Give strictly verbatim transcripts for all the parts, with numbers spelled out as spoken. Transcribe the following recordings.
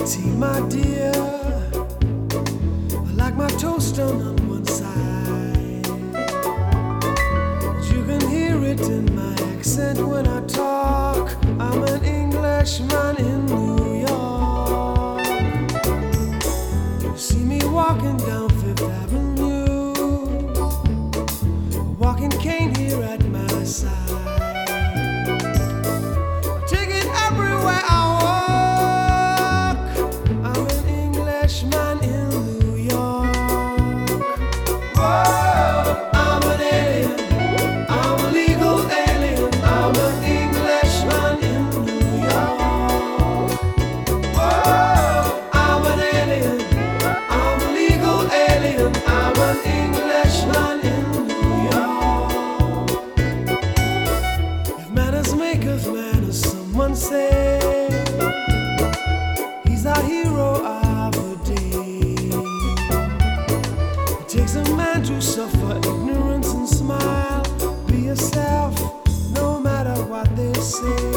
tea, my dear. I like my toast done on one side. You can hear it in my accent when I talk. I'm an Englishman in New York. You see me walking down Fifth Avenue, a walking cane here at my side. Take it everywhere I walk. I'm an Englishman in New York. Whoa, I'm an alien. I'm a legal alien. I'm an Englishman in New York. Whoa, I'm an alien. I'm a legal alien. I'm an Englishman in New York. If manners make of manners, someone say he's our hero of the day. It takes a man to suffer ignorance and smile. Be yourself, no matter what they say.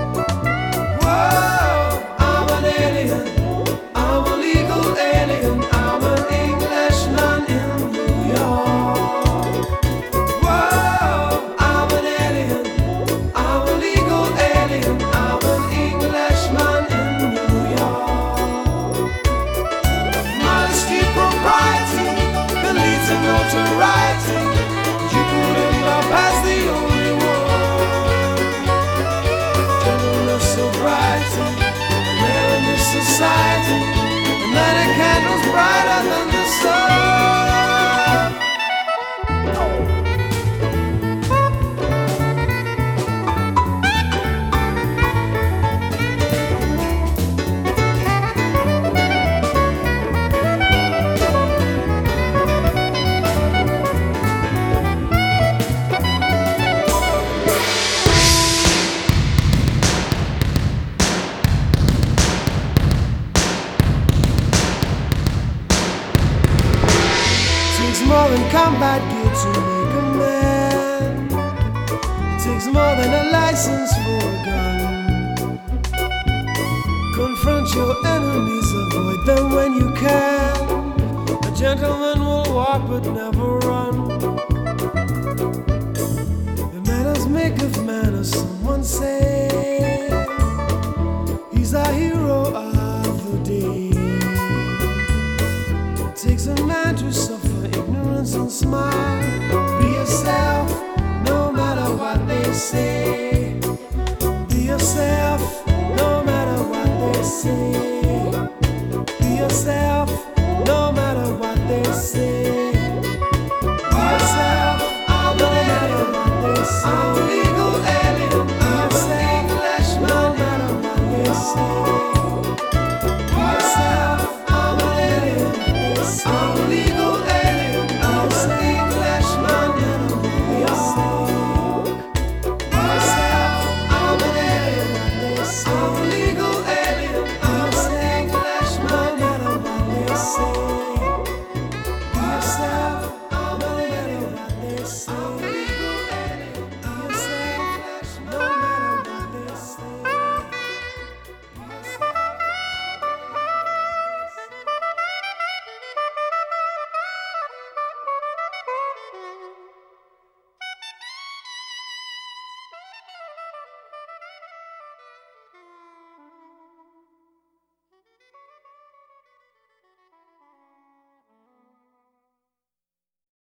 Whoa, I'm an alien. I'm a legal alien. I'm an Englishman in New York. Whoa, I'm an alien. I'm a legal alien. I'm an Englishman in New York. Modesty, propriety can lead to notoriety. You couldn't love past the only one. Gentleness, sobriety, rare in this society. And that a candle's brighter than the sun. Takes more than combat gear to make a man. It takes more than a license for a gun. Confront your enemies, avoid them when you can. A gentleman will walk but never run. The manners make of manners, someone say. He's our hero of the day. It takes a man to suffer ignorance and smile. Be yourself, no matter what they say.